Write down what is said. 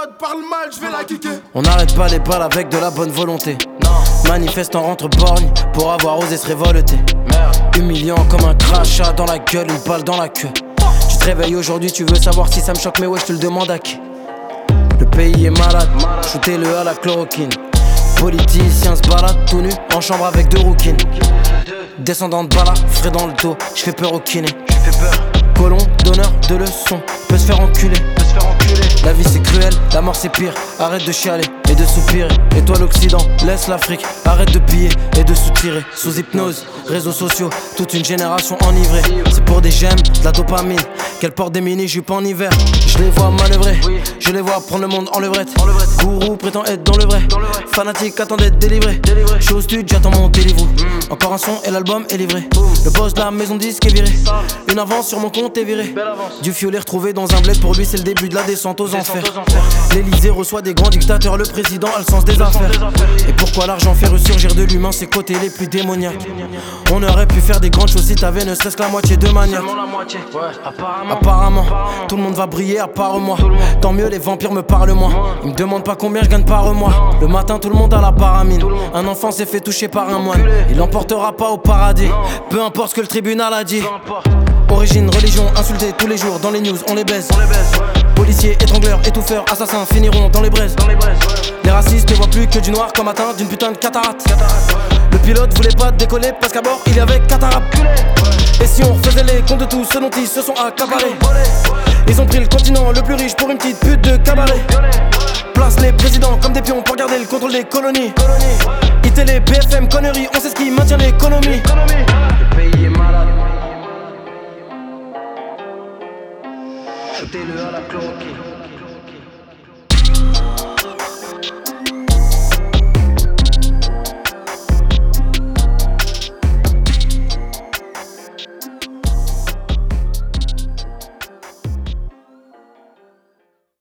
pote parle mal, je vais la kicker. On n'arrête pas les balles avec de la bonne volonté. Manifestant rentre borgne pour avoir osé se révolter. Humiliant comme un crachat dans la gueule, une balle dans la queue. Tu te réveilles aujourd'hui, tu veux savoir si ça me choque, mais ouais, je te le demande à qui. Le pays est malade, shootez-le à la chloroquine. Politicien se balade tout nu en chambre avec deux rouquines. Descendant de bala, frais dans le dos, je fais peur au kiné. Colon, donneur de leçons, peut se faire enculer. La vie c'est cruel, la mort c'est pire. Arrête de chialer et de soupirer. Et toi l'Occident, laisse l'Afrique. Arrête de piller et de soutirer. Sous hypnose, réseaux sociaux, toute une génération enivrée. C'est pour des gemmes, de la dopamine, qu'elle porte des mini-jupes en hiver. Je les vois manœuvrer, je les vois prendre le monde en levrette. Gourou prétend être dans le vrai, fanatique attend d'être délivré. Je suis au studio, j'attends mon Deliveroo. Encore un son et l'album est livré. Le boss de la maison disque est viré. Une avance sur mon compte est virée. Du fiolet retrouvé dans un bled, pour lui c'est le début de la descente aux enfers. L'Elysée reçoit des grands dictateurs, le président a le sens des affaires. Et pourquoi l'argent fait ressurgir de l'humain ses côtés les plus démoniaques? On aurait pu faire des grandes choses si t'avais ne serait-ce que la moitié de maniaque. Apparemment, tout le monde va briller à part moi. Tant mieux, les vampires me parlent moins. Ils me demandent pas combien je gagne par mois. Le matin tout le monde a la paramine. Un enfant s'est fait toucher par un moine. Il l'emportera pas au paradis, peu importe ce que le tribunal a dit. Origine, religion, insultés tous les jours dans les news, on les baise. Policiers, étrangleurs, étouffeurs, assassins finiront dans les braises. Les racistes ne voient plus que du noir comme atteint d'une putain de cataracte. Le pilote voulait pas décoller parce qu'à bord il y avait cataracte. Et si on refaisait les comptes de tous ceux dont ils se sont accaparés? Ils ont pris le continent le plus riche pour une petite pute de cabaret. Place les présidents comme des pions pour garder le contrôle des colonies. ITélé, BFM, conneries, on sait ce qui maintient l'économie. Le pays est malade. Shootez-le à la chloroquine.